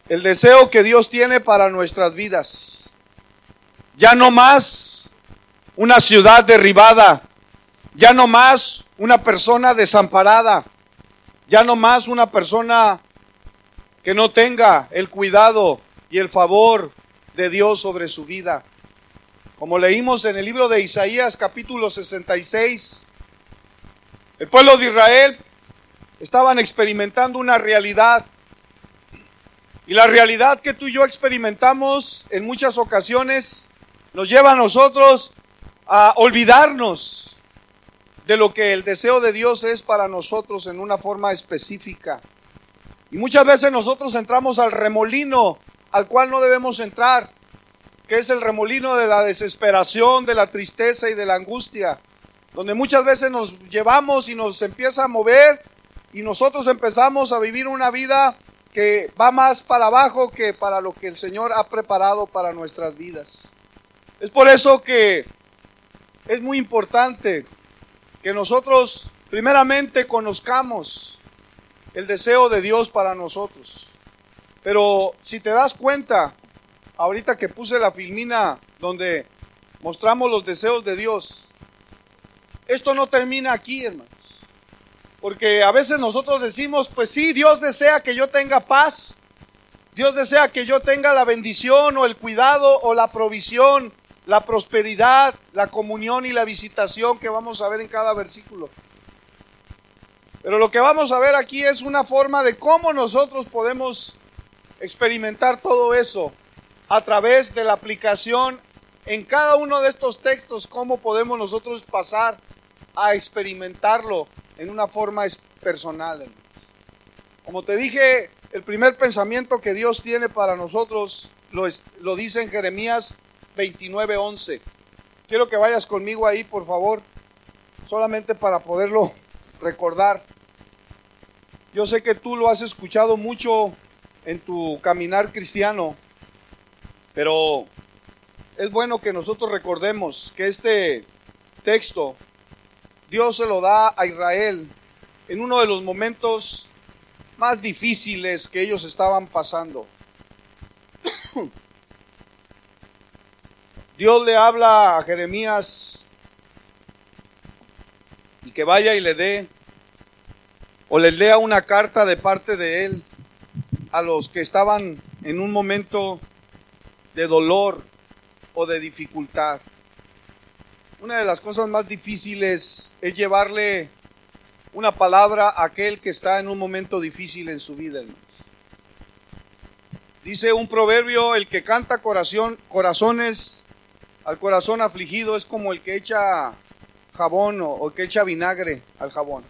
el deseo que Dios tiene para nuestras vidas. Ya no más una ciudad derribada, ya no más una persona desamparada, ya no más una persona que no tenga el cuidado y el favor de Dios sobre su vida. Como leímos en el libro de Isaías capítulo 66, el pueblo de Israel estaban experimentando una realidad. Y la realidad que tú y yo experimentamos en muchas ocasiones nos lleva a nosotros a olvidarnos de lo que el deseo de Dios es para nosotros en una forma específica. Y muchas veces nosotros entramos al remolino al cual no debemos entrar, que es el remolino de la desesperación, de la tristeza y de la angustia, donde muchas veces nos llevamos y nos empieza a mover y nosotros empezamos a vivir una vida que va más para abajo que para lo que el Señor ha preparado para nuestras vidas. Es por eso que es muy importante que nosotros primeramente conozcamos el deseo de Dios para nosotros. Pero si te das cuenta, ahorita que puse la filmina donde mostramos los deseos de Dios, esto no termina aquí, hermanos. Porque a veces nosotros decimos, pues sí, Dios desea que yo tenga paz, Dios desea que yo tenga la bendición o el cuidado o la provisión, la prosperidad, la comunión y la visitación que vamos a ver en cada versículo. Pero lo que vamos a ver aquí es una forma de cómo nosotros podemos experimentar todo eso a través de la aplicación en cada uno de estos textos, cómo podemos nosotros pasar a experimentarlo en una forma personal. Como te dije, el primer pensamiento que Dios tiene para nosotros lo dice en Jeremías 29:11. Quiero que vayas conmigo ahí, por favor, solamente para poderlo recordar. Yo sé que tú lo has escuchado mucho en tu caminar cristiano, pero es bueno que nosotros recordemos que este texto Dios se lo da a Israel en uno de los momentos más difíciles que ellos estaban pasando. Dios le habla a Jeremías y que vaya y le dé o les lea una carta de parte de él a los que estaban en un momento de dolor o de dificultad. Una de las cosas más difíciles es llevarle una palabra a aquel que está en un momento difícil en su vida, hermanos. Dice un proverbio, el que canta corazones al corazón afligido es como el que echa jabón o que echa vinagre al jabón.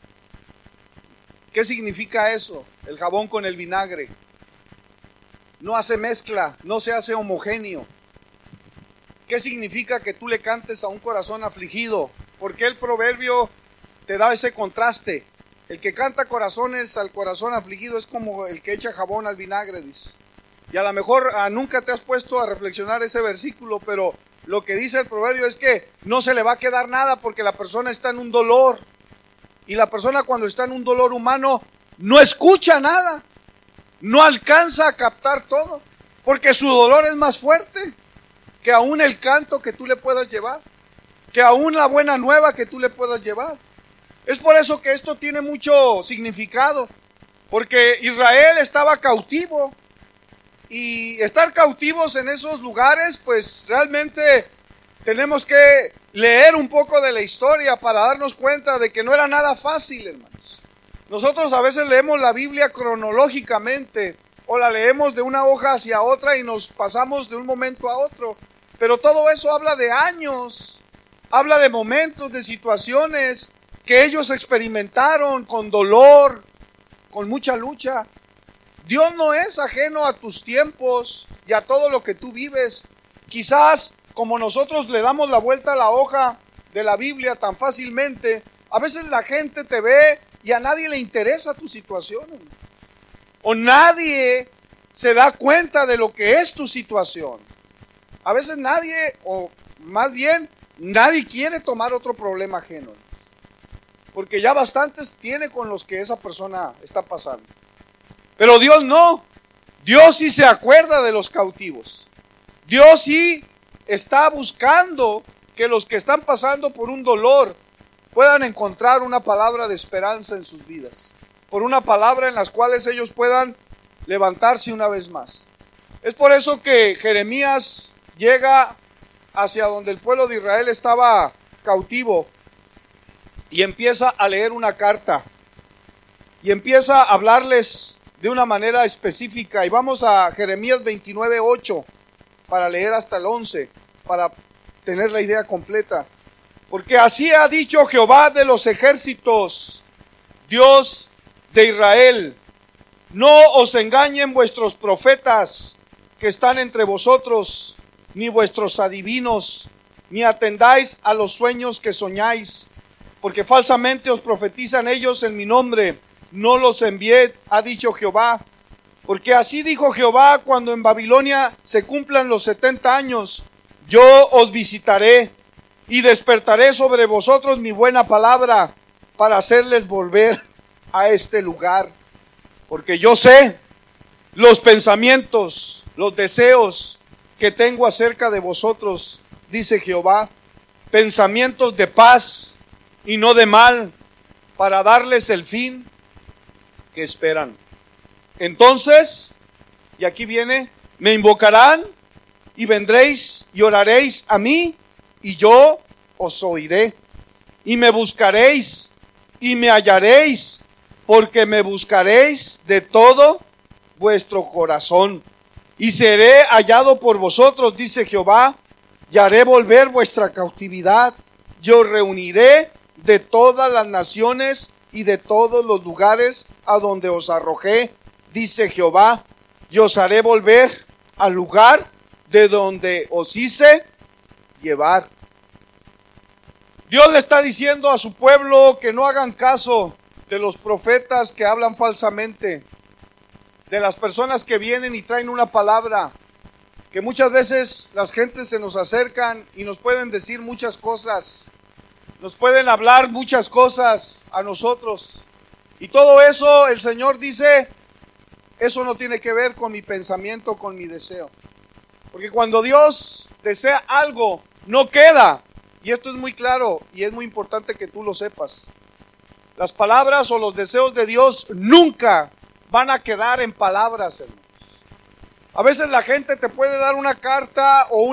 ¿Qué significa eso? El jabón con el vinagre. No hace mezcla, no se hace homogéneo. ¿Qué significa que tú le cantes a un corazón afligido? Porque el proverbio te da ese contraste. El que canta corazones al corazón afligido es como el que echa jabón al vinagre, dice. Y a lo mejor nunca te has puesto a reflexionar ese versículo, pero lo que dice el proverbio es que no se le va a quedar nada porque la persona está en un dolor. Y la persona cuando está en un dolor humano no escucha nada, no alcanza a captar todo, porque su dolor es más fuerte que aún el canto que tú le puedas llevar, que aún la buena nueva que tú le puedas llevar. Es por eso que esto tiene mucho significado, porque Israel estaba cautivo, y estar cautivos en esos lugares, pues realmente tenemos que leer un poco de la historia para darnos cuenta de que no era nada fácil, hermanos. Nosotros a veces leemos la Biblia cronológicamente, o la leemos de una hoja hacia otra y nos pasamos de un momento a otro. Pero todo eso habla de años, habla de momentos, de situaciones que ellos experimentaron con dolor, con mucha lucha. Dios no es ajeno a tus tiempos y a todo lo que tú vives. Quizás como nosotros le damos la vuelta a la hoja de la Biblia tan fácilmente, a veces la gente te ve y a nadie le interesa tu situación. O nadie se da cuenta de lo que es tu situación. A veces nadie, o más bien, nadie quiere tomar otro problema ajeno. Porque ya bastantes tiene con los que esa persona está pasando. Pero Dios no. Dios sí se acuerda de los cautivos. Dios sí está buscando que los que están pasando por un dolor puedan encontrar una palabra de esperanza en sus vidas, por una palabra en las cuales ellos puedan levantarse una vez más. Es por eso que Jeremías llega hacia donde el pueblo de Israel estaba cautivo y empieza a leer una carta y empieza a hablarles de una manera específica. Y vamos a Jeremías 29:8 para leer hasta el 11, para tener la idea completa. Porque así ha dicho Jehová de los ejércitos, Dios de Israel: no os engañen vuestros profetas que están entre vosotros, ni vuestros adivinos, ni atendáis a los sueños que soñáis, porque falsamente os profetizan ellos en mi nombre. No los envié, ha dicho Jehová. Porque así dijo Jehová: cuando en Babilonia se cumplan los 70 años, yo os visitaré y despertaré sobre vosotros mi buena palabra para hacerles volver a este lugar. Porque yo sé los pensamientos, los deseos que tengo acerca de vosotros, dice Jehová, pensamientos de paz y no de mal, para darles el fin que esperan. Entonces, y aquí viene, me invocarán y vendréis y oraréis a mí y yo os oiré. Y me buscaréis y me hallaréis, porque me buscaréis de todo vuestro corazón. Y seré hallado por vosotros, dice Jehová, y haré volver vuestra cautividad. Yo reuniré de todas las naciones y de todos los lugares a donde os arrojé, dice Jehová, y os haré volver al lugar de donde os hice llevar. Dios le está diciendo a su pueblo que no hagan caso de los profetas que hablan falsamente, de las personas que vienen y traen una palabra, que muchas veces las gentes se nos acercan y nos pueden decir muchas cosas, nos pueden hablar muchas cosas a nosotros, y todo eso el Señor dice, eso no tiene que ver con mi pensamiento, con mi deseo. Porque cuando Dios desea algo, no queda. Y esto es muy claro y es muy importante que tú lo sepas. Las palabras o los deseos de Dios nunca van a quedar en palabras, hermanos. A veces la gente te puede dar una carta o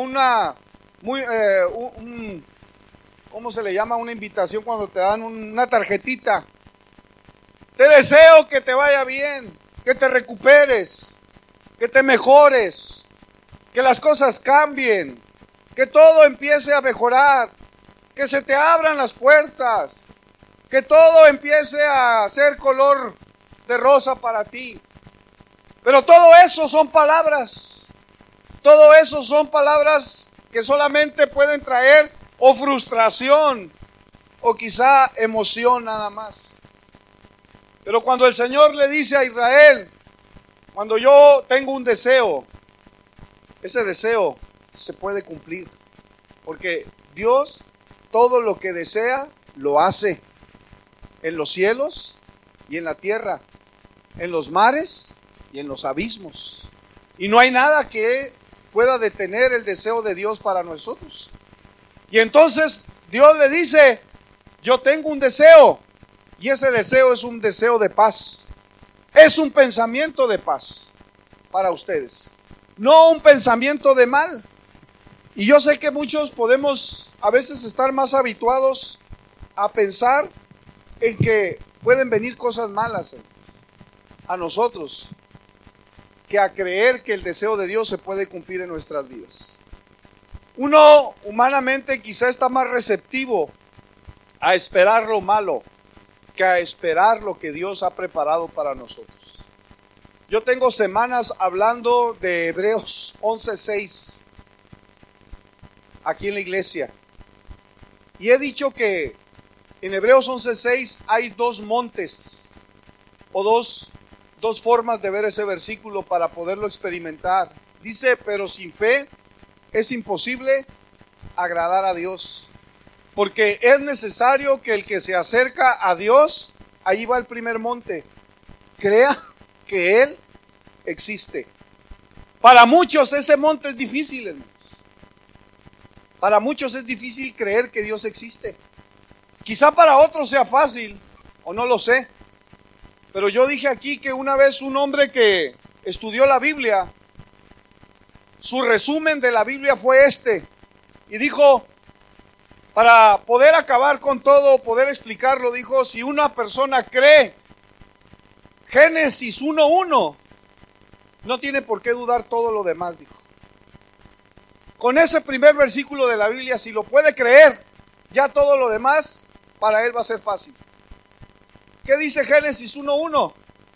¿cómo se le llama? Una invitación cuando te dan una tarjetita. Te deseo que te vaya bien, que te recuperes, que te mejores, que las cosas cambien, que todo empiece a mejorar, que se te abran las puertas, que todo empiece a ser color de rosa para ti. Pero todo eso son palabras. Todo eso son palabras que solamente pueden traer o frustración o quizá emoción nada más. Pero cuando el Señor le dice a Israel, cuando yo tengo un deseo, ese deseo se puede cumplir. Porque Dios todo lo que desea lo hace. En los cielos y en la tierra, en los mares y en los abismos. Y no hay nada que pueda detener el deseo de Dios para nosotros. Y entonces Dios le dice, yo tengo un deseo, y ese deseo es un deseo de paz. Es un pensamiento de paz para ustedes, no un pensamiento de mal. Y yo sé que muchos podemos a veces estar más habituados a pensar en que pueden venir cosas malas a nosotros, que a creer que el deseo de Dios se puede cumplir en nuestras vidas. Uno humanamente quizá está más receptivo a esperar lo malo que a esperar lo que Dios ha preparado para nosotros. Yo tengo semanas hablando de Hebreos 11:6 aquí en la iglesia, y he dicho que en Hebreos 11:6 hay dos montes o dos formas de ver ese versículo para poderlo experimentar. Dice, pero sin fe es imposible agradar a Dios, porque es necesario que el que se acerca a Dios, ahí va el primer monte, crea que Él existe. Para muchos ese monte es difícil, hermanos. Para muchos es difícil creer que Dios existe. Quizá para otros sea fácil, o no lo sé. Pero yo dije aquí que una vez un hombre que estudió la Biblia, su resumen de la Biblia fue este. Y dijo, para poder acabar con todo, poder explicarlo, dijo, si una persona cree Génesis 1:1, no tiene por qué dudar todo lo demás, dijo. Con ese primer versículo de la Biblia, si lo puede creer, ya todo lo demás para él va a ser fácil. ¿Qué dice Génesis 1:1?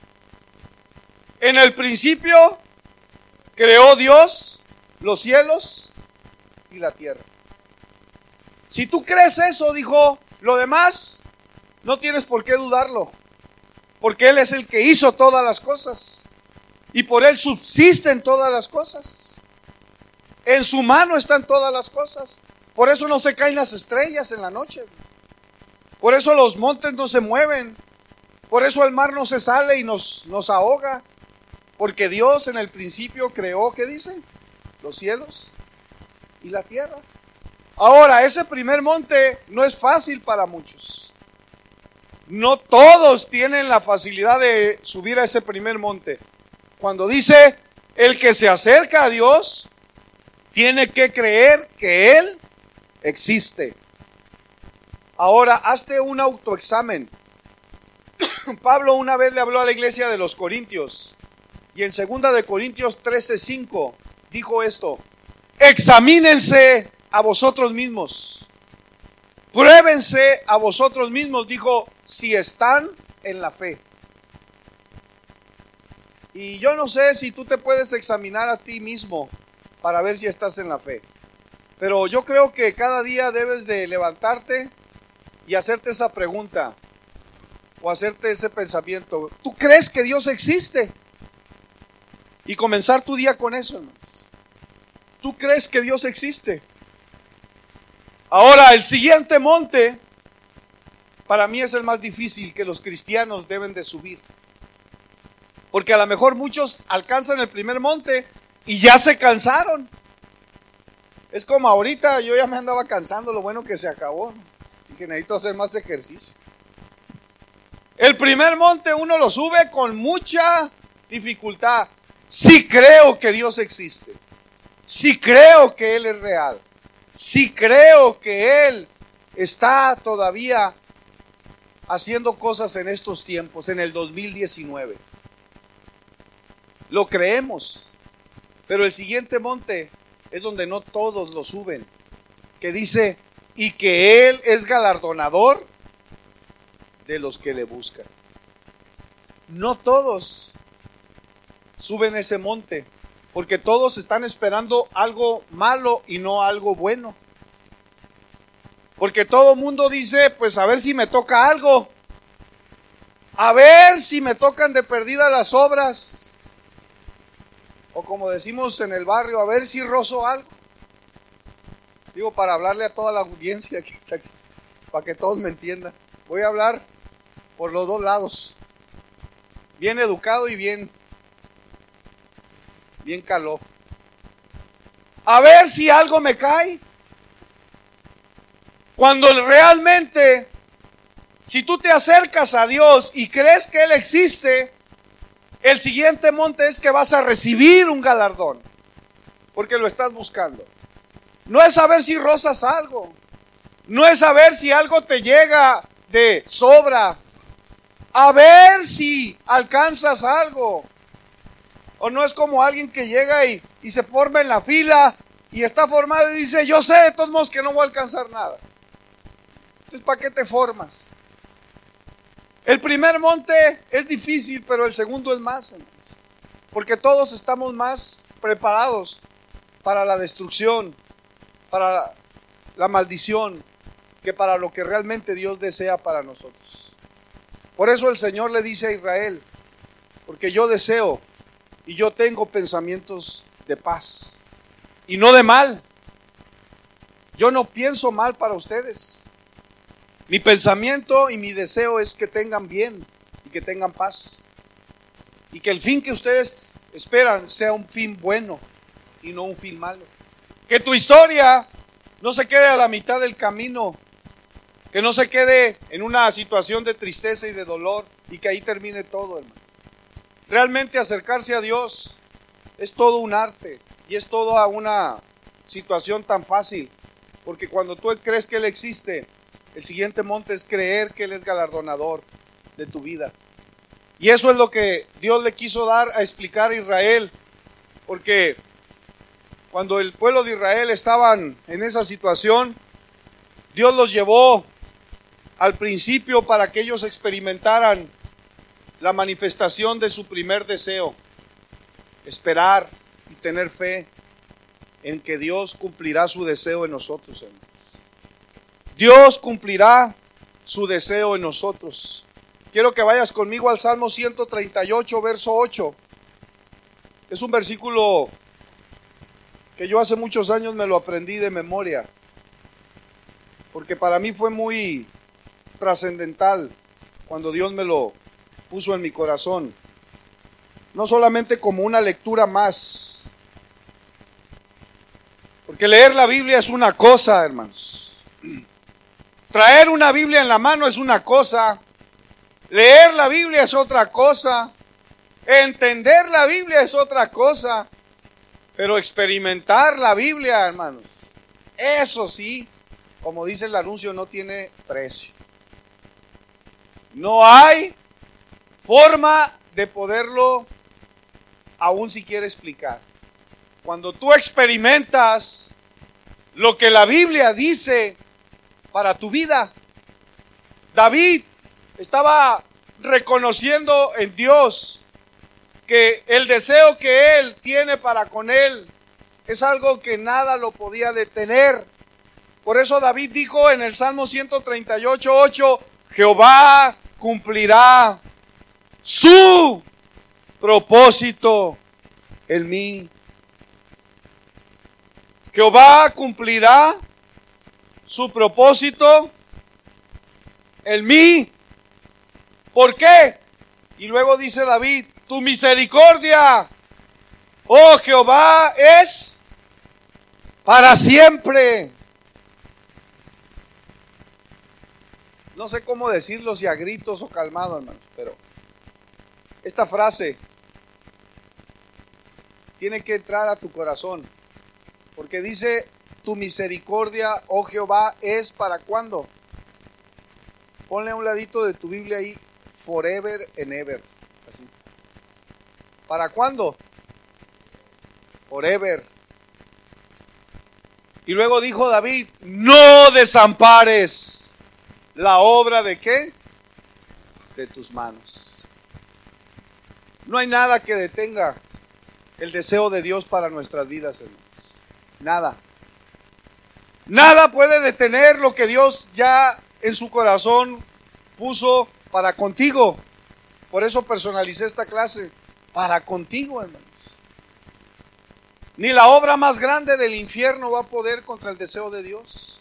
En el principio creó Dios los cielos y la tierra. Si tú crees eso, dijo, lo demás no tienes por qué dudarlo, porque Él es el que hizo todas las cosas y por Él subsisten todas las cosas. En su mano están todas las cosas. Por eso no se caen las estrellas en la noche. Por eso los montes no se mueven. Por eso el mar no se sale y nos ahoga. Porque Dios en el principio creó, ¿qué dice? Los cielos y la tierra. Ahora, ese primer monte no es fácil para muchos. No todos tienen la facilidad de subir a ese primer monte. Cuando dice, el que se acerca a Dios tiene que creer que Él existe. Ahora, hazte un autoexamen. Pablo una vez le habló a la iglesia de los Corintios y en 2 de Corintios 13:5 dijo esto: examínense a vosotros mismos, pruébense a vosotros mismos, dijo, si están en la fe. Y yo no sé si tú te puedes examinar a ti mismo para ver si estás en la fe, pero yo creo que cada día debes de levantarte y hacerte esa pregunta o hacerte ese pensamiento. ¿Tú crees que Dios existe? Y comenzar tu día con eso, hermanos. ¿Tú crees que Dios existe? Ahora, el siguiente monte para mí es el más difícil que los cristianos deben de subir. Porque a lo mejor muchos alcanzan el primer monte y ya se cansaron. Es como ahorita, yo ya me andaba cansando, lo bueno que se acabó y que necesito hacer más ejercicio. El primer monte uno lo sube con mucha dificultad. Sí creo que Dios existe. Sí creo que Él es real. Sí creo que Él está todavía haciendo cosas en estos tiempos, en el 2019. Lo creemos. Pero el siguiente monte es donde no todos lo suben. Que dice, y que Él es galardonador de los que le buscan. No todos suben ese monte, porque todos están esperando algo malo y no algo bueno. Porque todo mundo dice, pues a ver si me toca algo, a ver si me tocan de perdida las obras, o como decimos en el barrio, a ver si rozo algo. Digo, para hablarle a toda la audiencia que está aquí, para que todos me entiendan. Voy a hablar por los dos lados, bien educado y bien caló. A ver si algo me cae. Cuando realmente, si tú te acercas a Dios y crees que Él existe, el siguiente monte es que vas a recibir un galardón, porque lo estás buscando. No es saber si rozas algo, no es saber si algo te llega de sobra, a ver si alcanzas algo. O no es como alguien que llega y se forma en la fila y está formado y dice, yo sé de todos modos que no voy a alcanzar nada. Entonces, ¿para qué te formas? El primer monte es difícil, pero el segundo es más, hermanos, porque todos estamos más preparados para la destrucción, para la maldición, que para lo que realmente Dios desea para nosotros. Por eso el Señor le dice a Israel, porque yo deseo y yo tengo pensamientos de paz y no de mal. Yo no pienso mal para ustedes. Mi pensamiento y mi deseo es que tengan bien y que tengan paz. y que el fin que ustedes esperan sea un fin bueno y no un fin malo. Que tu historia no se quede a la mitad del camino, que no se quede en una situación de tristeza y de dolor y que ahí termine todo, hermano. Realmente acercarse a Dios es todo un arte y es toda una situación tan fácil, porque cuando tú crees que Él existe, el siguiente monte es creer que Él es galardonador de tu vida. Y eso es lo que Dios le quiso dar a explicar a Israel, porque cuando el pueblo de Israel estaban en esa situación, Dios los llevó al principio para que ellos experimentaran la manifestación de su primer deseo, esperar y tener fe en que Dios cumplirá su deseo en nosotros, hermanos. Dios cumplirá su deseo en nosotros. Quiero que vayas conmigo al Salmo 138, verso 8. Es un versículo que yo hace muchos años me lo aprendí de memoria, porque para mí fue muy trascendental cuando Dios me lo puso en mi corazón. No solamente como una lectura más, porque leer la Biblia es una cosa, hermanos. Traer una Biblia en la mano es una cosa, leer la Biblia es otra cosa, entender la Biblia es otra cosa, pero experimentar la Biblia, hermanos, eso sí, como dice el anuncio, no tiene precio. No hay forma de poderlo aún siquiera explicar. Cuando tú experimentas lo que la Biblia dice para tu vida, David estaba reconociendo en Dios que el deseo que él tiene para con él es algo que nada lo podía detener. Por eso David dijo en el Salmo 138, 8, Jehová cumplirá su propósito en mí. Jehová cumplirá su propósito en mí. ¿Por qué? Y luego dice David, tu misericordia, oh Jehová, es para siempre. No sé cómo decirlo, si a gritos o calmado, hermanos, pero esta frase tiene que entrar a tu corazón, porque dice, tu misericordia, oh Jehová, es para ¿cuándo? Ponle a un ladito de tu Biblia ahí, forever and ever. Así. ¿Para cuándo? Forever. Y luego dijo David, no desampares la obra de ¿qué? De tus manos. No hay nada que detenga el deseo de Dios para nuestras vidas, hermanos. Nada. Nada puede detener lo que Dios ya en su corazón puso para contigo. Por eso personalicé esta clase. Para contigo, hermanos. Ni la obra más grande del infierno va a poder contra el deseo de Dios.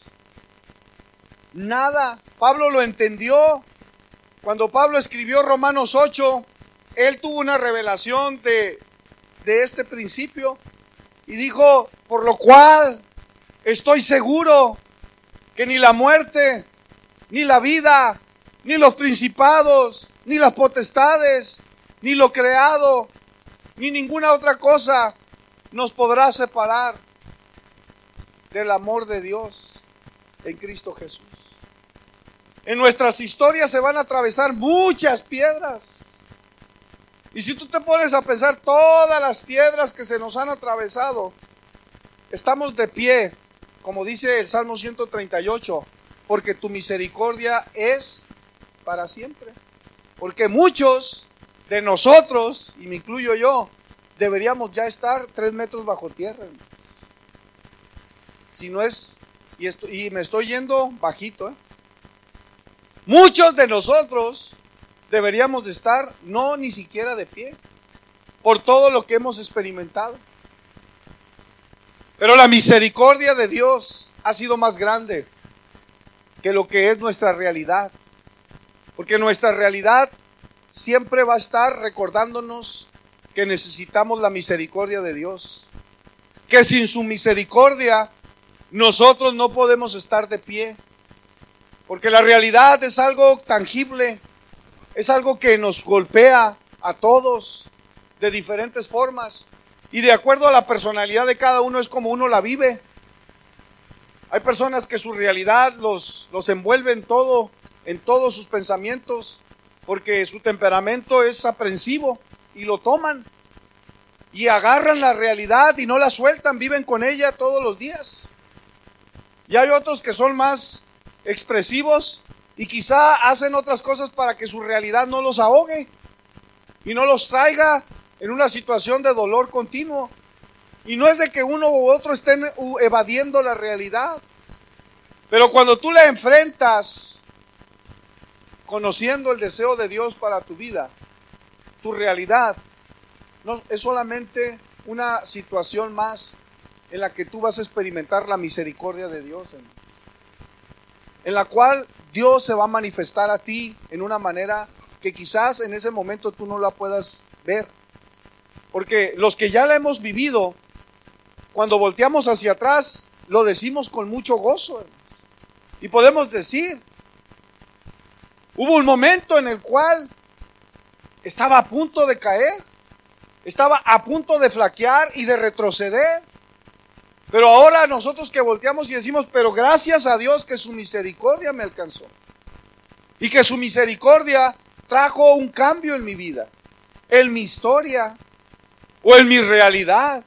Nada. Pablo lo entendió. Cuando Pablo escribió Romanos 8, él tuvo una revelación de este principio y dijo, por lo cual estoy seguro que ni la muerte, ni la vida, ni los principados, ni las potestades, ni lo creado, ni ninguna otra cosa nos podrá separar del amor de Dios en Cristo Jesús. En nuestras historias se van a atravesar muchas piedras. Y si tú te pones a pensar todas las piedras que se nos han atravesado, estamos de pie, como dice el Salmo 138, porque tu misericordia es para siempre. Porque muchos de nosotros, y me incluyo yo, deberíamos ya estar 3 metros bajo tierra. Si no es, y me estoy yendo bajito, muchos de nosotros deberíamos de estar no ni siquiera de pie por todo lo que hemos experimentado. Pero la misericordia de Dios ha sido más grande que lo que es nuestra realidad. Porque nuestra realidad siempre va a estar recordándonos que necesitamos la misericordia de Dios. Que sin su misericordia nosotros no podemos estar de pie. Porque la realidad es algo tangible, es algo que nos golpea a todos de diferentes formas. Y de acuerdo a la personalidad de cada uno es como uno la vive. Hay personas que su realidad los envuelve en todos sus pensamientos, porque su temperamento es aprensivo y lo toman. Y agarran la realidad y no la sueltan, viven con ella todos los días. Y hay otros que son más expresivos y quizá hacen otras cosas para que su realidad no los ahogue y no los traiga en una situación de dolor continuo. Y no es de que uno u otro estén evadiendo la realidad, pero cuando tú la enfrentas conociendo el deseo de Dios para tu vida, tu realidad no es solamente una situación más en la que tú vas a experimentar la misericordia de Dios, en la cual Dios se va a manifestar a ti en una manera que quizás en ese momento tú no la puedas ver. Porque los que ya la hemos vivido, cuando volteamos hacia atrás, lo decimos con mucho gozo, hermanos. Y podemos decir, hubo un momento en el cual estaba a punto de caer, estaba a punto de flaquear y de retroceder. Pero ahora nosotros que volteamos y decimos, pero gracias a Dios que su misericordia me alcanzó. Y que su misericordia trajo un cambio en mi vida, en mi historia o en mi realidad.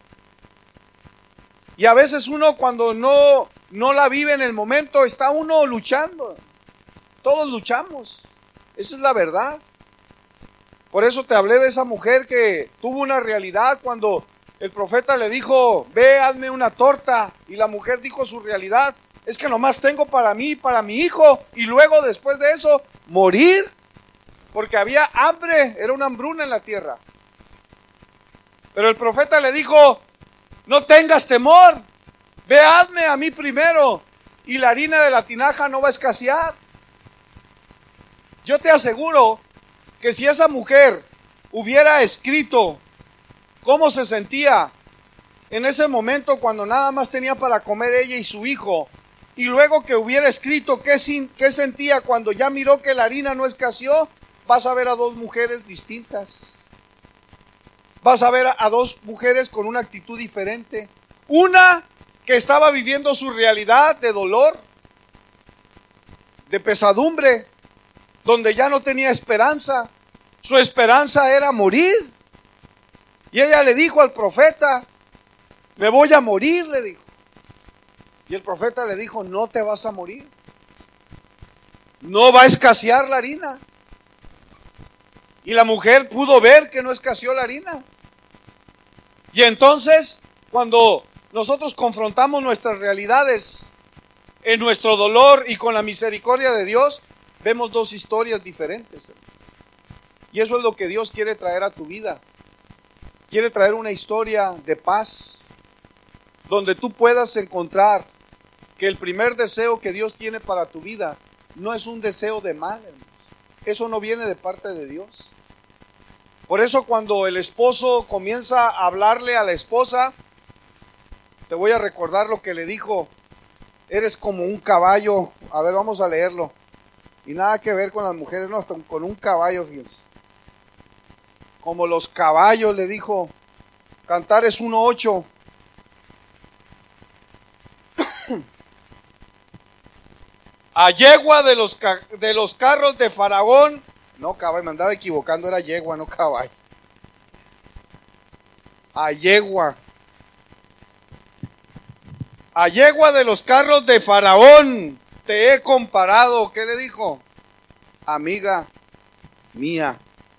Y a veces uno cuando no la vive en el momento, está uno luchando. Todos luchamos. Esa es la verdad. Por eso te hablé de esa mujer que tuvo una realidad cuando el profeta le dijo, ve, hazme una torta. Y la mujer dijo su realidad, es que nomás tengo para mí y para mi hijo. Y luego después de eso, morir. Porque había hambre, era una hambruna en la tierra. Pero el profeta le dijo, no tengas temor, ve, hazme a mí primero. Y la harina de la tinaja no va a escasear. Yo te aseguro que si esa mujer hubiera escrito cómo se sentía en ese momento cuando nada más tenía para comer ella y su hijo, y luego que hubiera escrito qué sentía cuando ya miró que la harina no escaseó, vas a ver a dos mujeres distintas. Vas a ver a dos mujeres con una actitud diferente. Una que estaba viviendo su realidad de dolor, de pesadumbre, donde ya no tenía esperanza. Su esperanza era morir. Y ella le dijo al profeta, me voy a morir, le dijo. Y el profeta le dijo, no te vas a morir. No va a escasear la harina. Y la mujer pudo ver que no escaseó la harina. Y entonces, cuando nosotros confrontamos nuestras realidades en nuestro dolor y con la misericordia de Dios, vemos dos historias diferentes. Y eso es lo que Dios quiere traer a tu vida. Quiere traer una historia de paz, donde tú puedas encontrar que el primer deseo que Dios tiene para tu vida no es un deseo de mal, hermanos. Eso no viene de parte de Dios. Por eso cuando el esposo comienza a hablarle a la esposa, te voy a recordar lo que le dijo, eres como un caballo. A ver, vamos a leerlo. Y nada que ver con las mujeres, no, con un caballo, fíjense. Como los caballos, le dijo. Cantares 1:8. A yegua de los carros de Faraón. No, caballo, me andaba equivocando, era yegua, no caballo. A yegua. A yegua de los carros de Faraón te he comparado. ¿Qué le dijo? Amiga mía.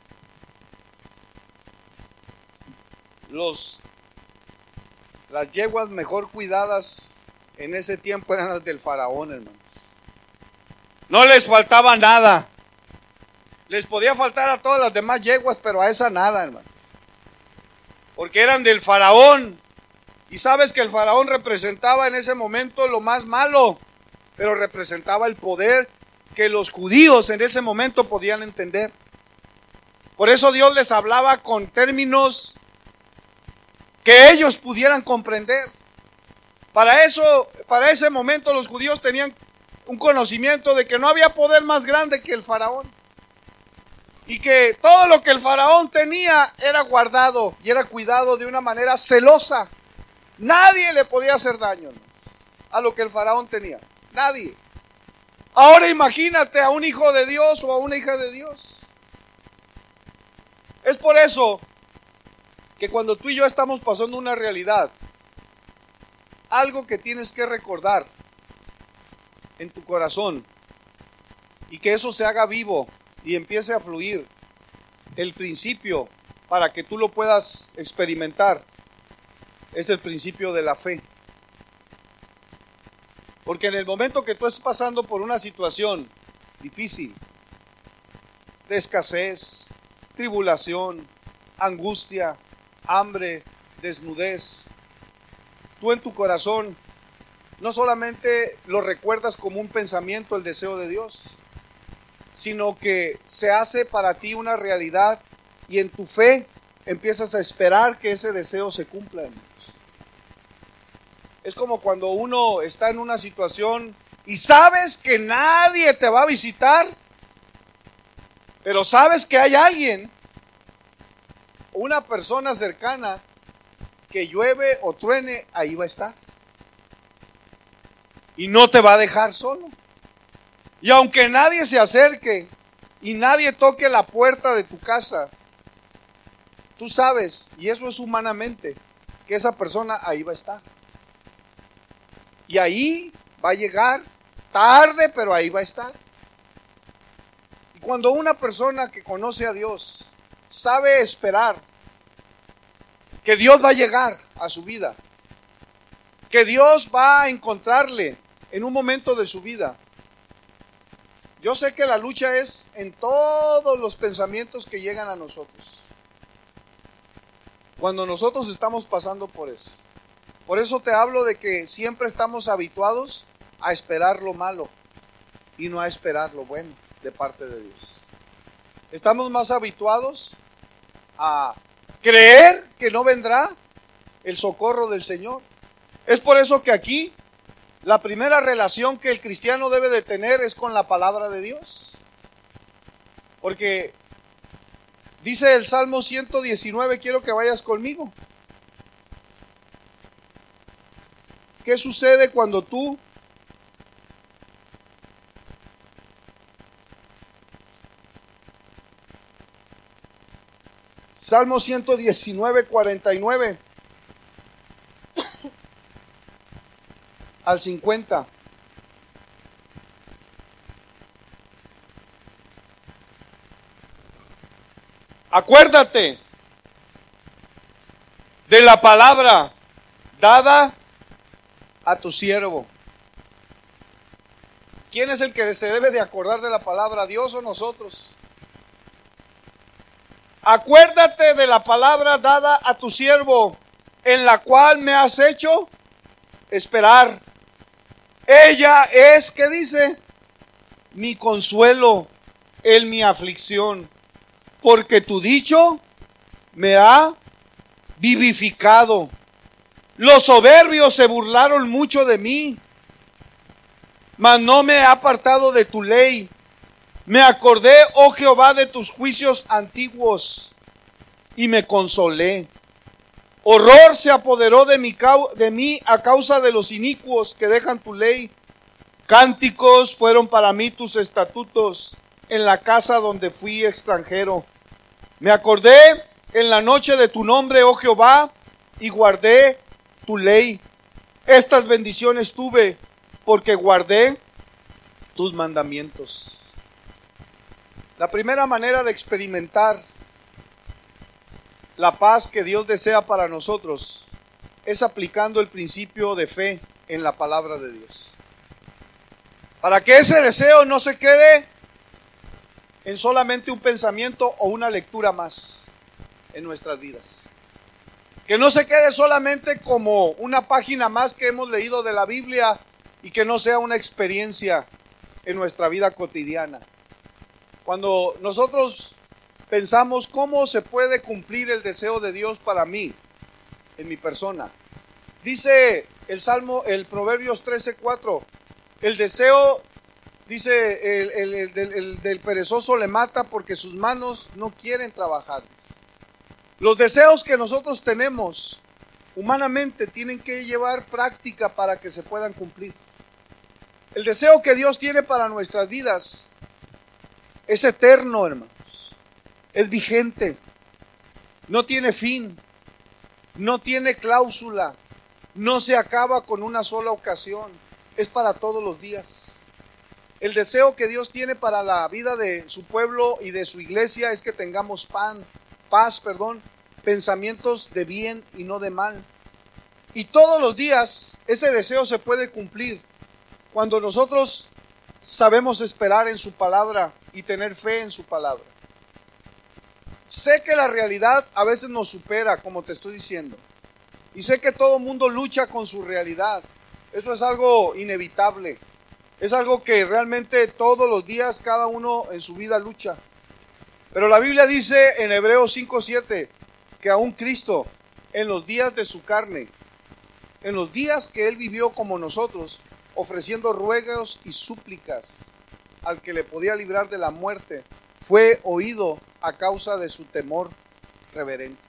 Las yeguas mejor cuidadas en ese tiempo eran las del Faraón, hermanos. No les faltaba nada. Les podía faltar a todas las demás yeguas, pero a esa nada, hermano. Porque eran del Faraón. Y sabes que el Faraón representaba en ese momento lo más malo, pero representaba el poder que los judíos en ese momento podían entender. Por eso Dios les hablaba con términos que ellos pudieran comprender. Para ese momento los judíos tenían un conocimiento de que no había poder más grande que el faraón. Y que todo lo que el faraón tenía era guardado y era cuidado de una manera celosa. Nadie le podía hacer daño, ¿no?, a lo que el faraón tenía. Nadie. Ahora imagínate a un hijo de Dios o a una hija de Dios. Es por eso que cuando tú y yo estamos pasando una realidad, algo que tienes que recordar en tu corazón y que eso se haga vivo y empiece a fluir, el principio para que tú lo puedas experimentar es el principio de la fe. Porque en el momento que tú estés pasando por una situación difícil, de escasez, tribulación, angustia, hambre, desnudez, tú en tu corazón no solamente lo recuerdas como un pensamiento, el deseo de Dios, sino que se hace para ti una realidad y en tu fe empiezas a esperar que ese deseo se cumpla. Es como cuando uno está en una situación y sabes que nadie te va a visitar, pero sabes que hay alguien, una persona cercana, que llueve o truene, ahí va a estar. Y no te va a dejar solo. Y aunque nadie se acerque y nadie toque la puerta de tu casa, tú sabes, y eso es humanamente, que esa persona ahí va a estar. Y ahí va a llegar tarde, pero ahí va a estar. Y cuando una persona que conoce a Dios sabe esperar que Dios va a llegar a su vida, que Dios va a encontrarle en un momento de su vida. Yo sé que la lucha es en todos los pensamientos que llegan a nosotros, cuando nosotros estamos pasando por eso. Por eso te hablo de que siempre estamos habituados a esperar lo malo y no a esperar lo bueno de parte de Dios. Estamos más habituados a creer que no vendrá el socorro del Señor. Es por eso que aquí la primera relación que el cristiano debe de tener es con la palabra de Dios. Porque dice el Salmo 119, quiero que vayas conmigo. ¿Qué sucede cuando tú Salmo 119, 49 al 50. Acuérdate de la palabra dada a tu siervo. ¿Quién es el que se debe de acordar de la palabra, Dios o nosotros? Acuérdate de la palabra dada a tu siervo, en la cual me has hecho esperar. Ella es, ¿qué dice? Mi consuelo en mi aflicción, porque tu dicho me ha vivificado. Los soberbios se burlaron mucho de mí, mas no me he apartado de tu ley. Me acordé, oh Jehová, de tus juicios antiguos y me consolé. Horror se apoderó de mí a causa de los inicuos que dejan tu ley. Cánticos fueron para mí tus estatutos en la casa donde fui extranjero. Me acordé en la noche de tu nombre, oh Jehová, y guardé tu ley. Estas bendiciones tuve porque guardé tus mandamientos. La primera manera de experimentar la paz que Dios desea para nosotros es aplicando el principio de fe en la palabra de Dios. Para que ese deseo no se quede en solamente un pensamiento o una lectura más en nuestras vidas. Que no se quede solamente como una página más que hemos leído de la Biblia y que no sea una experiencia en nuestra vida cotidiana. Cuando nosotros pensamos cómo se puede cumplir el deseo de Dios para mí, en mi persona. Dice el Proverbios 13:4, el deseo, dice, el del perezoso le mata porque sus manos no quieren trabajar. Los deseos que nosotros tenemos humanamente tienen que llevar práctica para que se puedan cumplir. El deseo que Dios tiene para nuestras vidas es eterno, hermanos. Es vigente. No tiene fin. No tiene cláusula. No se acaba con una sola ocasión. Es para todos los días. El deseo que Dios tiene para la vida de su pueblo y de su iglesia es que tengamos paz, pensamientos de bien y no de mal. Y todos los días ese deseo se puede cumplir cuando nosotros sabemos esperar en su palabra y tener fe en su palabra. Sé que la realidad a veces nos supera, como te estoy diciendo. Y sé que todo mundo lucha con su realidad. Eso es algo inevitable. Es algo que realmente todos los días cada uno en su vida lucha. Pero la Biblia dice en Hebreos 5:7 que aún Cristo, en los días de su carne, en los días que Él vivió como nosotros, ofreciendo ruegos y súplicas al que le podía librar de la muerte, fue oído a causa de su temor reverente.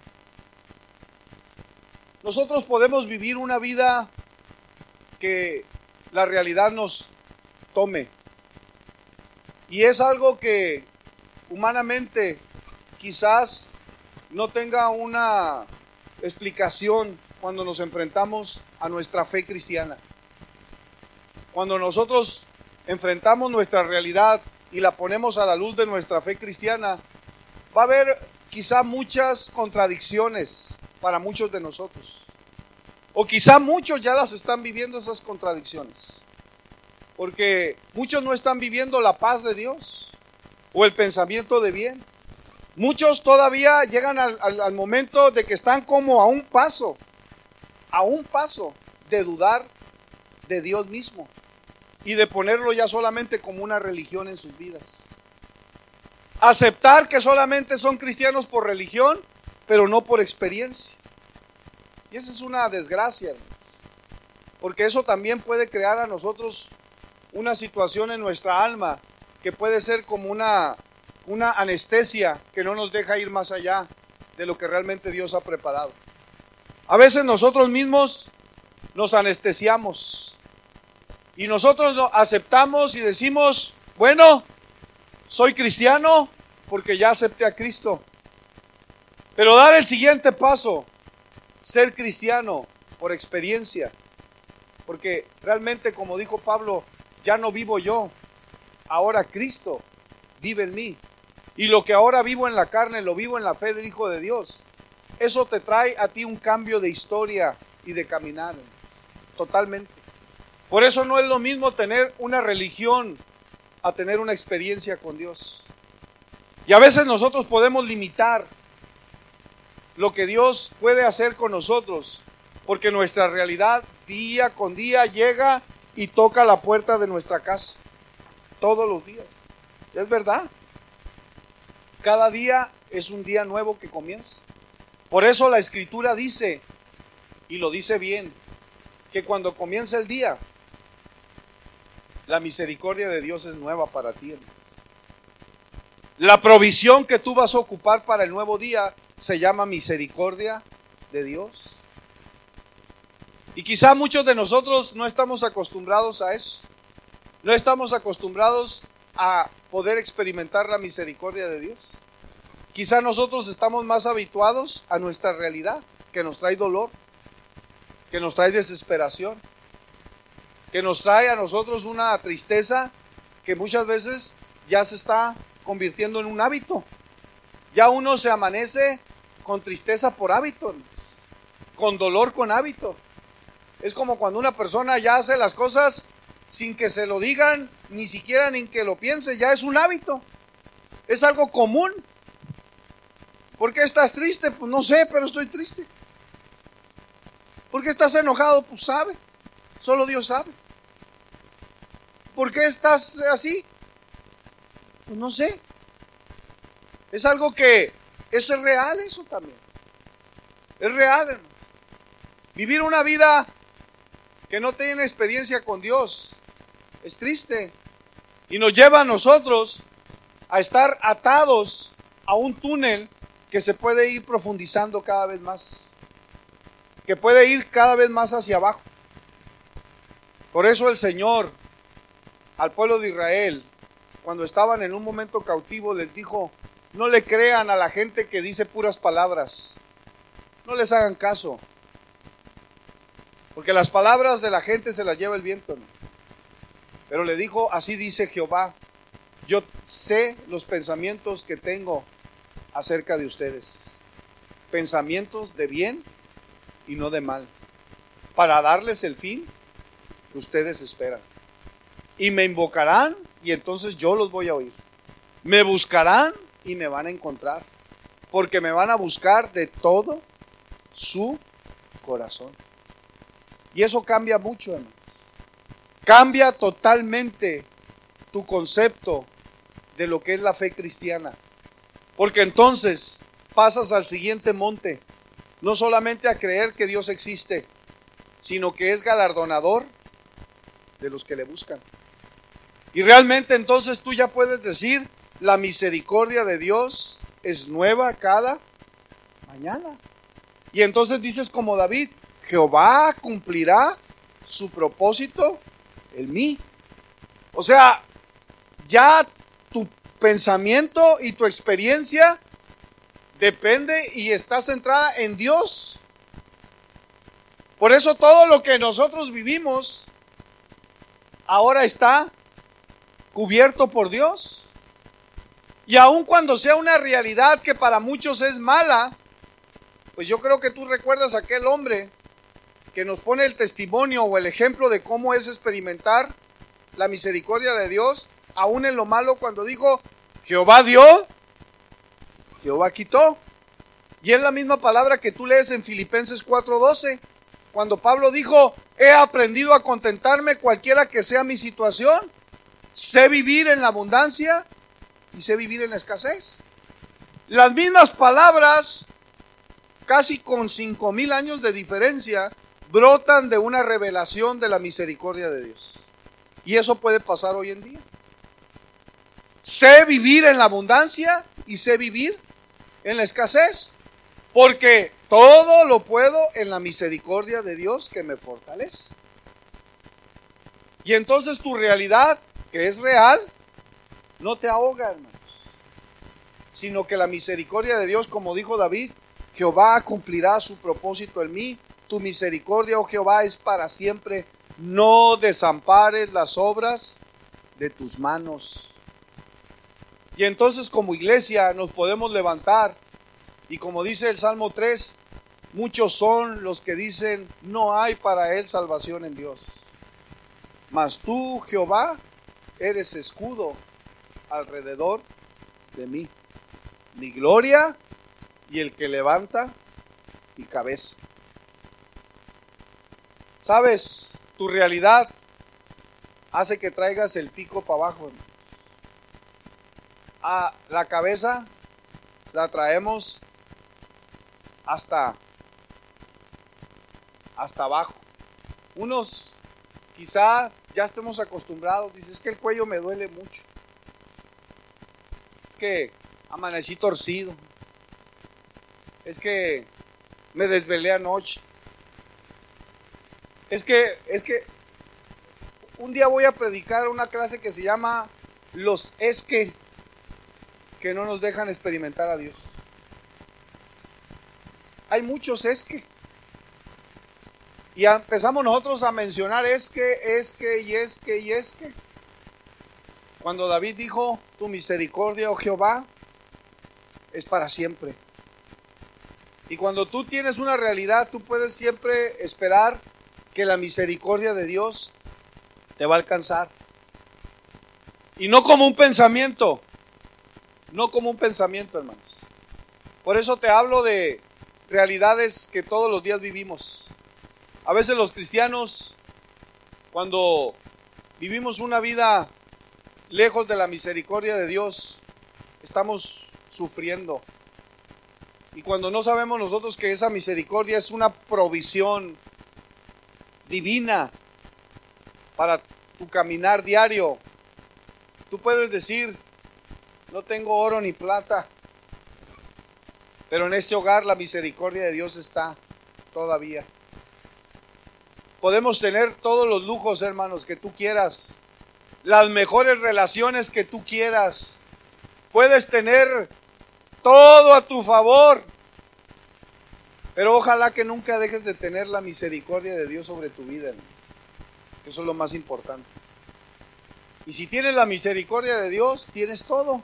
Nosotros podemos vivir una vida que la realidad nos tome. Y es algo que humanamente quizás no tenga una explicación cuando nos enfrentamos a nuestra fe cristiana. Cuando nosotros enfrentamos nuestra realidad y la ponemos a la luz de nuestra fe cristiana, va a haber quizá muchas contradicciones para muchos de nosotros. O quizá muchos ya las están viviendo esas contradicciones. Porque muchos no están viviendo la paz de Dios o el pensamiento de bien. Muchos todavía llegan al momento de que están como a un paso de dudar de Dios mismo y de ponerlo ya solamente como una religión en sus vidas. Aceptar que solamente son cristianos por religión, pero no por experiencia. Y esa es una desgracia, hermanos, porque eso también puede crear a nosotros una situación en nuestra alma que puede ser como una anestesia que no nos deja ir más allá de lo que realmente Dios ha preparado. A veces nosotros mismos nos anestesiamos y nosotros lo aceptamos y decimos, bueno, soy cristiano porque ya acepté a Cristo. Pero dar el siguiente paso, ser cristiano por experiencia, porque realmente, como dijo Pablo, ya no vivo yo, ahora Cristo vive en mí. Y lo que ahora vivo en la carne, lo vivo en la fe del Hijo de Dios. Eso te trae a ti un cambio de historia y de caminar, totalmente. Por eso no es lo mismo tener una religión a tener una experiencia con Dios. Y a veces nosotros podemos limitar lo que Dios puede hacer con nosotros, porque nuestra realidad día con día llega y toca la puerta de nuestra casa, todos los días. Es verdad. Cada día es un día nuevo que comienza. Por eso la Escritura dice, y lo dice bien, que cuando comienza el día, la misericordia de Dios es nueva para ti, hermano. La provisión que tú vas a ocupar para el nuevo día se llama misericordia de Dios. Y quizá muchos de nosotros no estamos acostumbrados a eso. No estamos acostumbrados a poder experimentar la misericordia de Dios. Quizá nosotros estamos más habituados a nuestra realidad, que nos trae dolor, que nos trae desesperación, que nos trae a nosotros una tristeza que muchas veces ya se está convirtiendo en un hábito. Ya uno se amanece con tristeza por hábito, con dolor con hábito. Es como cuando una persona ya hace las cosas sin que se lo digan, ni siquiera ni que lo piense, ya es un hábito. Es algo común. ¿Por qué estás triste? Pues no sé, pero estoy triste. ¿Por qué estás enojado? Pues sabe. Solo Dios sabe. ¿Por qué estás así? Pues no sé. Es algo que, eso es real, eso también. Es real, hermano. Vivir una vida que no tiene experiencia con Dios es triste y nos lleva a nosotros a estar atados a un túnel que se puede ir profundizando cada vez más, que puede ir cada vez más hacia abajo. Por eso el Señor al pueblo de Israel, cuando estaban en un momento cautivo, les dijo: no le crean a la gente que dice puras palabras, no les hagan caso, porque las palabras de la gente se las lleva el viento, ¿no? Pero le dijo: así dice Jehová, yo sé los pensamientos que tengo acerca de ustedes, pensamientos de bien y no de mal, para darles el fin que ustedes esperan. Y me invocarán y entonces yo los voy a oír. Me buscarán y me van a encontrar, porque me van a buscar de todo su corazón. Y eso cambia mucho, hermanos. Cambia totalmente tu concepto de lo que es la fe cristiana. Porque entonces pasas al siguiente monte, no solamente a creer que Dios existe, sino que es galardonador de los que le buscan. Y realmente entonces tú ya puedes decir: la misericordia de Dios es nueva cada mañana. Y entonces dices como David: Jehová cumplirá su propósito en mí. O sea, ya tu pensamiento y tu experiencia depende y está centrada en Dios. Por eso todo lo que nosotros vivimos ahora está cubierto por Dios. Y aun cuando sea una realidad que para muchos es mala, pues yo creo que tú recuerdas a aquel hombre que nos pone el testimonio o el ejemplo de cómo es experimentar la misericordia de Dios, aún en lo malo, cuando dijo: Jehová dio, Jehová quitó. Y es la misma palabra que tú lees en Filipenses 4:12, cuando Pablo dijo: he aprendido a contentarme cualquiera que sea mi situación, sé vivir en la abundancia y sé vivir en la escasez. Las mismas palabras, casi con 5,000 años de diferencia, brotan de una revelación de la misericordia de Dios. Y eso puede pasar hoy en día. Sé vivir en la abundancia y sé vivir en la escasez, porque todo lo puedo en la misericordia de Dios que me fortalece. Y entonces tu realidad, que es real, no te ahoga, hermanos, sino que la misericordia de Dios, como dijo David: Jehová cumplirá su propósito en mí. Tu misericordia, oh Jehová, es para siempre. No desampares las obras de tus manos. Y entonces como iglesia nos podemos levantar y, como dice el Salmo 3, muchos son los que dicen: no hay para él salvación en Dios. Mas tú, Jehová, eres escudo alrededor de mí, mi gloria y el que levanta mi cabeza. ¿Sabes? Tu realidad hace que traigas el pico para abajo, hermano. A la cabeza la traemos hasta abajo. Unos quizá ya estemos acostumbrados. Dices: es que el cuello me duele mucho, es que amanecí torcido, es que me desvelé anoche, es que un día voy a predicar una clase que se llama los que no nos dejan experimentar a Dios. Hay muchos que. Y empezamos nosotros a mencionar que. Cuando David dijo: tu misericordia, oh Jehová, es para siempre. Y cuando tú tienes una realidad, tú puedes siempre esperar que la misericordia de Dios te va a alcanzar. Y no como un pensamiento, hermanos. Por eso te hablo de realidades que todos los días vivimos. A veces los cristianos, cuando vivimos una vida lejos de la misericordia de Dios, estamos sufriendo. Y cuando no sabemos nosotros que esa misericordia es una provisión divina para tu caminar diario, tú puedes decir, no tengo oro ni plata, pero en este hogar la misericordia de Dios está todavía. Podemos tener todos los lujos, hermanos, que tú quieras, las mejores relaciones que tú quieras, puedes tener todo a tu favor, pero ojalá que nunca dejes de tener la misericordia de Dios sobre tu vida, hermano. Eso es lo más importante. Y si tienes la misericordia de Dios, tienes todo.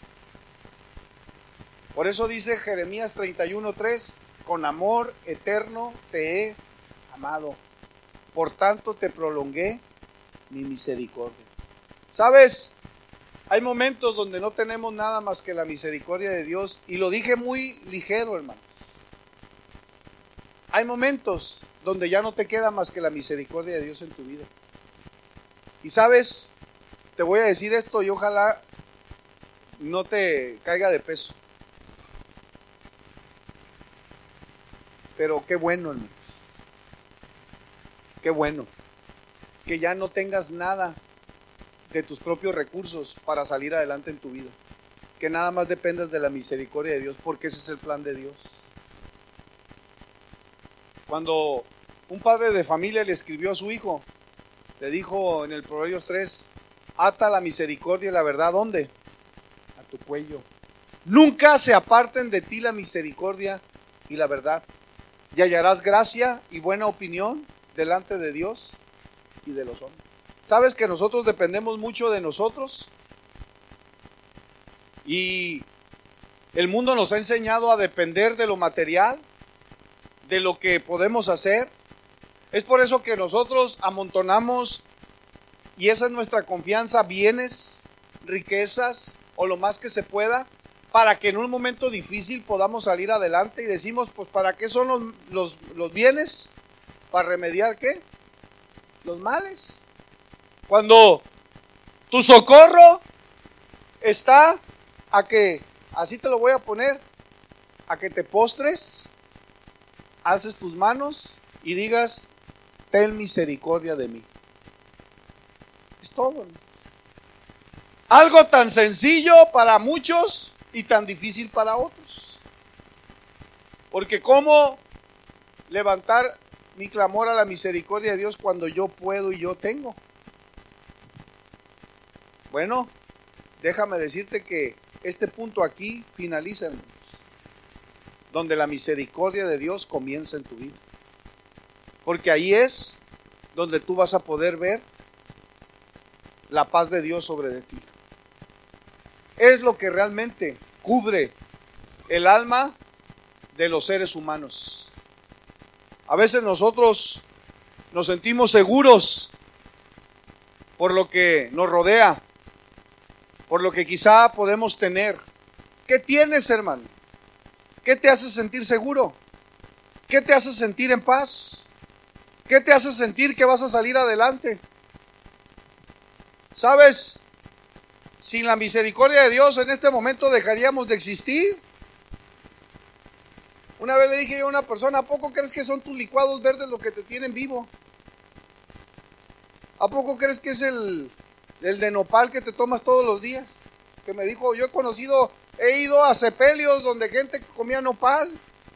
Por eso dice Jeremías 31:3, con amor eterno te he amado, por tanto te prolongué mi misericordia. ¿Sabes? Hay momentos donde no tenemos nada más que la misericordia de Dios, y lo dije muy ligero, hermanos. Hay momentos donde ya no te queda más que la misericordia de Dios en tu vida. Y sabes, te voy a decir esto y ojalá no te caiga de peso. Pero qué bueno, hermanos. Qué bueno que ya no tengas nada de tus propios recursos para salir adelante en tu vida. Que nada más dependas de la misericordia de Dios, porque ese es el plan de Dios. Cuando un padre de familia le escribió a su hijo, le dijo en el Proverbios 3, ata la misericordia y la verdad, ¿dónde? A tu cuello. Nunca se aparten de ti la misericordia y la verdad, y hallarás gracia y buena opinión delante de Dios y de los hombres. ¿Sabes que nosotros dependemos mucho de nosotros? Y el mundo nos ha enseñado a depender de lo material, de lo que podemos hacer. Es por eso que nosotros amontonamos, y esa es nuestra confianza, bienes, riquezas o lo más que se pueda, para que en un momento difícil podamos salir adelante. Y decimos, pues ¿para qué son los bienes? ¿Para remediar qué? Los males. Cuando tu socorro está a que, así te lo voy a poner, a que te postres, alces tus manos y digas, ten misericordia de mí. Es todo, ¿no? Algo tan sencillo para muchos y tan difícil para otros. Porque ¿cómo levantar mi clamor a la misericordia de Dios cuando yo puedo y yo tengo? Bueno, déjame decirte que este punto aquí finaliza, hermanos, donde la misericordia de Dios comienza en tu vida. Porque ahí es donde tú vas a poder ver la paz de Dios sobre de ti. Es lo que realmente cubre el alma de los seres humanos. A veces nosotros nos sentimos seguros por lo que nos rodea, por lo que quizá podemos tener. ¿Qué tienes, hermano? ¿Qué te hace sentir seguro? ¿Qué te hace sentir en paz? ¿Qué te hace sentir que vas a salir adelante? ¿Sabes? Sin la misericordia de Dios en este momento dejaríamos de existir. Una vez le dije yo a una persona, ¿a poco crees que son tus licuados verdes lo que te tienen vivo? ¿A poco crees que es el de nopal que te tomas todos los días? Que me dijo, yo he ido a sepelios donde gente comía nopal.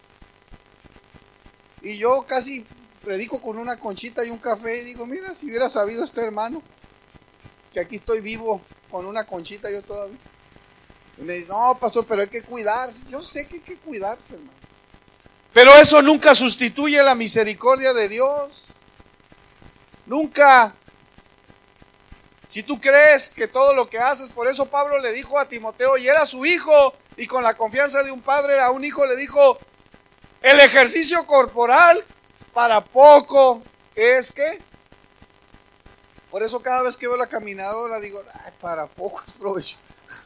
Y yo casi predico con una conchita y un café. Y digo, mira, si hubiera sabido este hermano, que aquí estoy vivo con una conchita yo todavía. Y me dice, no, pastor, pero hay que cuidarse. Yo sé que hay que cuidarse, hermano. Pero eso nunca sustituye la misericordia de Dios. Nunca. Si tú crees que todo lo que haces, por eso Pablo le dijo a Timoteo, y era su hijo, y con la confianza de un padre a un hijo le dijo, el ejercicio corporal para poco es que. Por eso cada vez que veo la caminadora digo, ay, para poco es provecho.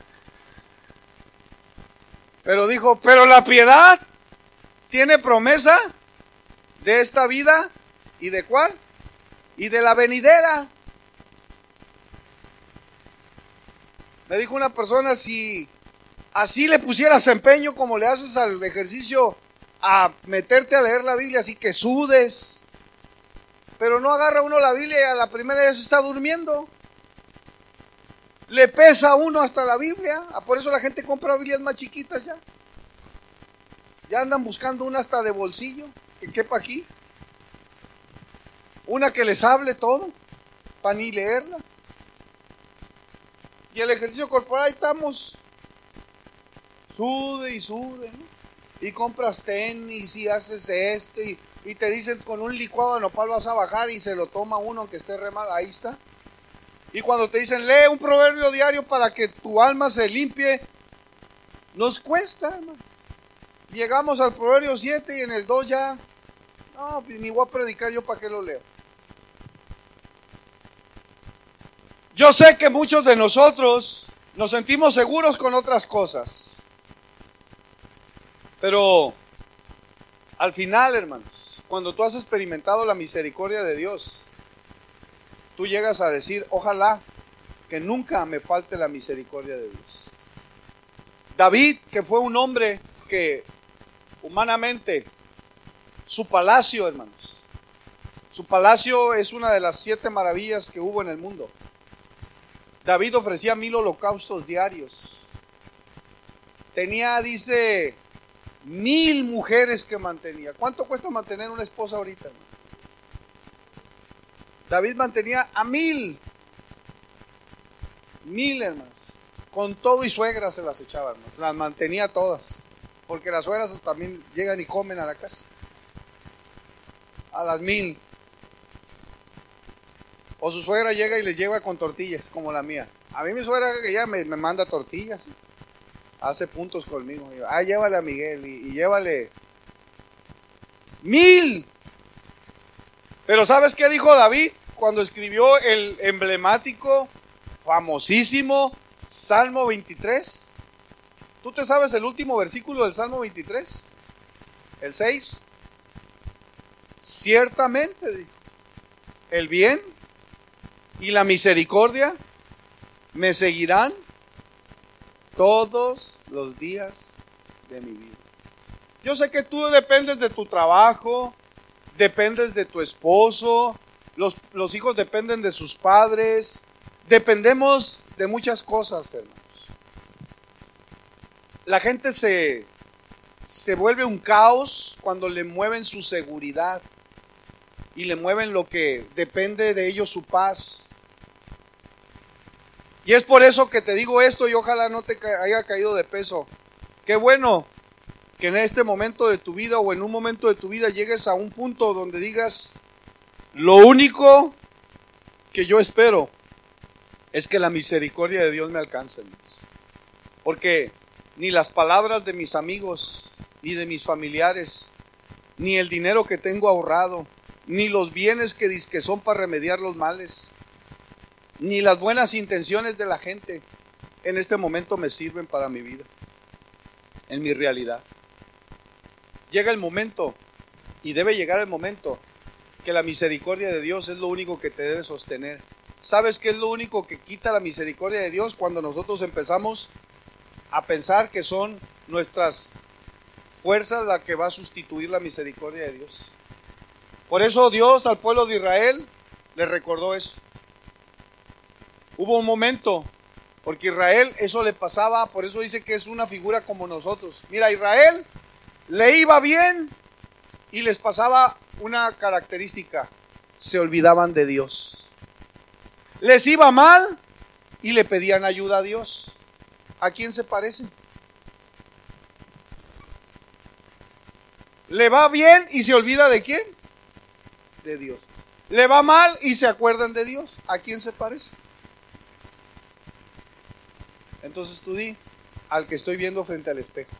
Pero dijo, pero la piedad tiene promesa de esta vida, ¿y de cuál? Y de la venidera. Me dijo una persona, si así le pusieras empeño como le haces al ejercicio a meterte a leer la Biblia, así que sudes. Pero no agarra uno la Biblia y a la primera ya se está durmiendo. Le pesa a uno hasta la Biblia. Por eso la gente compra Biblias más chiquitas ya. Ya andan buscando una hasta de bolsillo, que quepa aquí. Una que les hable todo, para ni leerla. Y el ejercicio corporal, ahí estamos. Sude y sude, ¿no? Y compras tenis y haces esto y te dicen con un licuado de nopal vas a bajar y se lo toma uno aunque esté re mal, ahí está. Y cuando te dicen lee un proverbio diario para que tu alma se limpie, nos cuesta, hermano. Llegamos al proverbio 7 y en el 2 ya, no, ni voy a predicar yo para qué lo leo. Yo sé que muchos de nosotros nos sentimos seguros con otras cosas. Pero al final, hermanos, cuando tú has experimentado la misericordia de Dios, tú llegas a decir, ojalá que nunca me falte la misericordia de Dios. David, que fue un hombre que humanamente, su palacio, hermanos, su palacio es una de las 7 maravillas que hubo en el mundo. David ofrecía 1000 holocaustos diarios. Tenía, dice, 1000 mujeres que mantenía. ¿Cuánto cuesta mantener una esposa ahorita, hermano? David mantenía a 1000. 1000, hermanos. Con todo y suegras se las echaba, hermanos. Las mantenía todas. Porque las suegras también llegan y comen a la casa. A las 1000. O su suegra llega y les lleva con tortillas, como la mía. A mí mi suegra que ya me manda tortillas. ¿Sí? Hace puntos conmigo. Llévale a Miguel y llévale 1000. Pero ¿sabes qué dijo David cuando escribió el emblemático, famosísimo Salmo 23? ¿Tú te sabes el último versículo del Salmo 23? El 6. Ciertamente, dijo, el bien y la misericordia me seguirán todos los días de mi vida. Yo sé que tú dependes de tu trabajo, dependes de tu esposo, los hijos dependen de sus padres, dependemos de muchas cosas, hermanos. La gente se vuelve un caos cuando le mueven su seguridad y le mueven lo que depende de ellos, su paz. Y es por eso que te digo esto y ojalá no te haya caído de peso. Qué bueno que en este momento de tu vida o en un momento de tu vida llegues a un punto donde digas, lo único que yo espero es que la misericordia de Dios me alcance. Porque ni las palabras de mis amigos, ni de mis familiares, ni el dinero que tengo ahorrado, ni los bienes que son para remediar los males, ni las buenas intenciones de la gente en este momento me sirven para mi vida, en mi realidad. Llega el momento, y debe llegar el momento, que la misericordia de Dios es lo único que te debe sostener. ¿Sabes qué es lo único que quita la misericordia de Dios? Cuando nosotros empezamos a pensar que son nuestras fuerzas la que va a sustituir la misericordia de Dios. Por eso Dios al pueblo de Israel le recordó eso. Hubo un momento, porque Israel eso le pasaba, por eso dice que es una figura como nosotros. Mira, a Israel le iba bien y les pasaba una característica, se olvidaban de Dios. Les iba mal y le pedían ayuda a Dios. ¿A quién se parecen? Le va bien y se olvida de quién? De Dios. Le va mal y se acuerdan de Dios. ¿A quién se parece? Entonces tú di, al que estoy viendo frente al espejo.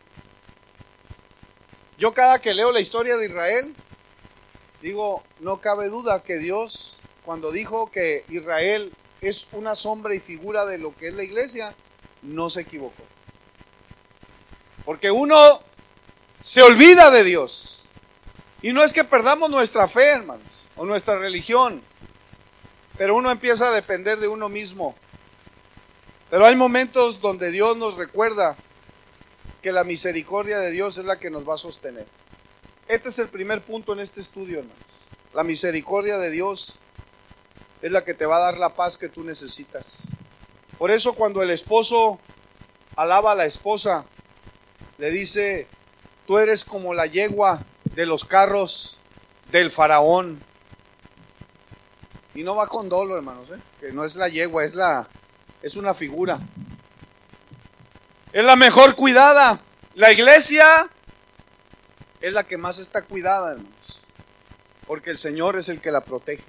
Yo cada que leo la historia de Israel, digo, no cabe duda que Dios, cuando dijo que Israel es una sombra y figura de lo que es la iglesia, no se equivocó. Porque uno se olvida de Dios. Y no es que perdamos nuestra fe, hermanos, o nuestra religión, pero uno empieza a depender de uno mismo. Pero hay momentos donde Dios nos recuerda que la misericordia de Dios es la que nos va a sostener. Este es el primer punto en este estudio, hermanos. La misericordia de Dios es la que te va a dar la paz que tú necesitas. Por eso cuando el esposo alaba a la esposa, le dice, tú eres como la yegua de los carros del faraón. Y no va con dolo, hermanos, que no es la yegua, es una figura. Es la mejor cuidada. La iglesia es la que más está cuidada, hermanos, porque el Señor es el que la protege.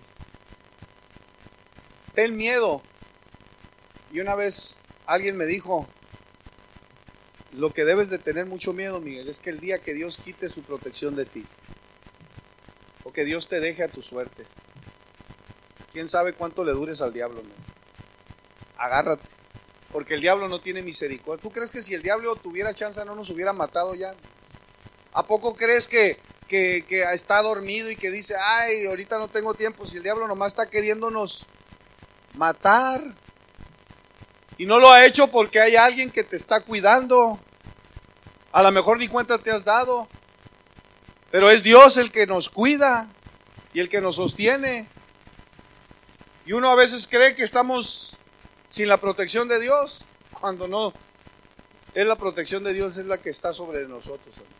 Ten miedo. Y una vez alguien me dijo, lo que debes de tener mucho miedo, Miguel, es que el día que Dios quite su protección de ti, o que Dios te deje a tu suerte, quién sabe cuánto le dures al diablo, ¿no? Agárrate, porque el diablo no tiene misericordia. ¿Tú crees que si el diablo tuviera chance no nos hubiera matado ya? ¿A poco crees que está dormido y que dice, ay, ahorita no tengo tiempo? Si el diablo nomás está queriéndonos matar. Y no lo ha hecho porque hay alguien que te está cuidando. A lo mejor ni cuenta te has dado. Pero es Dios el que nos cuida y el que nos sostiene. Y uno a veces cree que estamos sin la protección de Dios, cuando no. Es la protección de Dios, es la que está sobre nosotros.